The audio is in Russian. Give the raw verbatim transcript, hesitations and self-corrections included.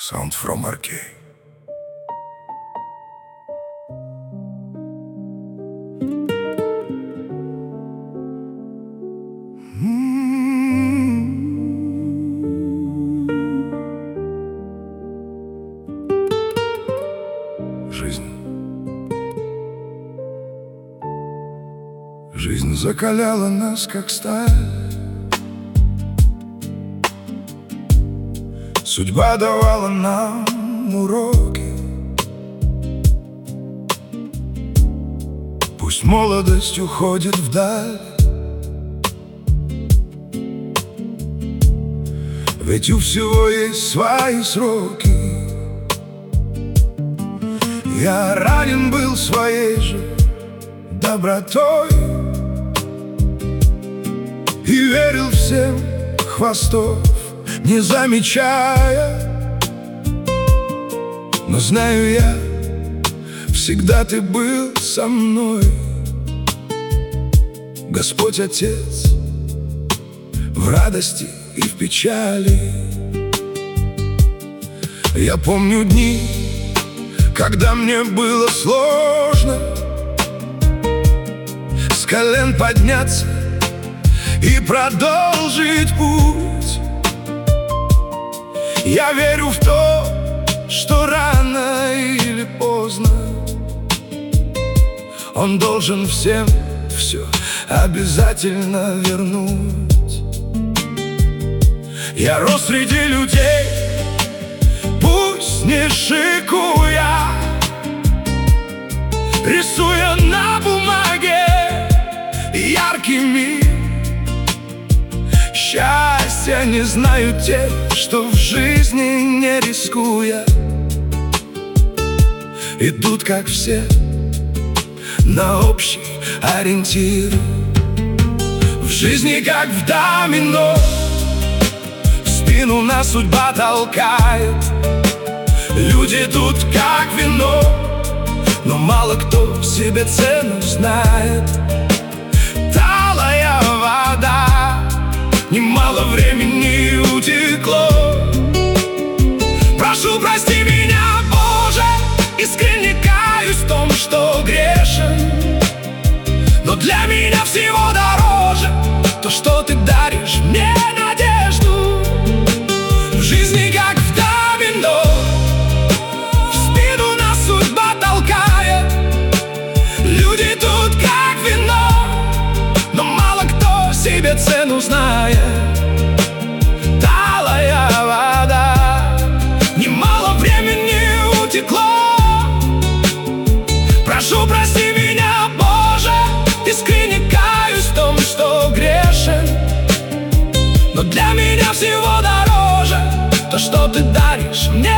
Sound from Arcade. Жизнь. Жизнь закаляла нас, как сталь. Судьба давала нам уроки. Пусть молодость уходит вдаль, ведь у всего есть свои сроки. Я ранен был своей же добротой и верил всем хвостов, не замечая. Но знаю я, всегда ты был со мной, Господь Отец, в радости и в печали. Я помню дни, когда мне было сложно с колен подняться и продолжить путь. Я верю в то, что рано или поздно Он должен всем все обязательно вернуть. Я рос среди людей, пусть не шикуя, рисуя на бумаге яркими. Счастья не знают те, что в жизни не рискуя идут, как все, на общий ориентир. В жизни, как в домино, в спину нас судьба толкает. Люди тут как вино, но мало кто себе цену знает. Талая вода, немало времени утекло. Прошу, прости меня, Боже, искренне каюсь в том, что грешен. Но для меня всего дороже то, что ты даришь мне надежду. В жизни, как в домино, в спину нас судьба толкает. Люди тут как вино, но мало кто себе цену знает. Талая вода, немало времени утекло. Прошу, прости меня, Боже, искренне каюсь в том, что грешен. Но для меня всего дороже то, что ты даришь мне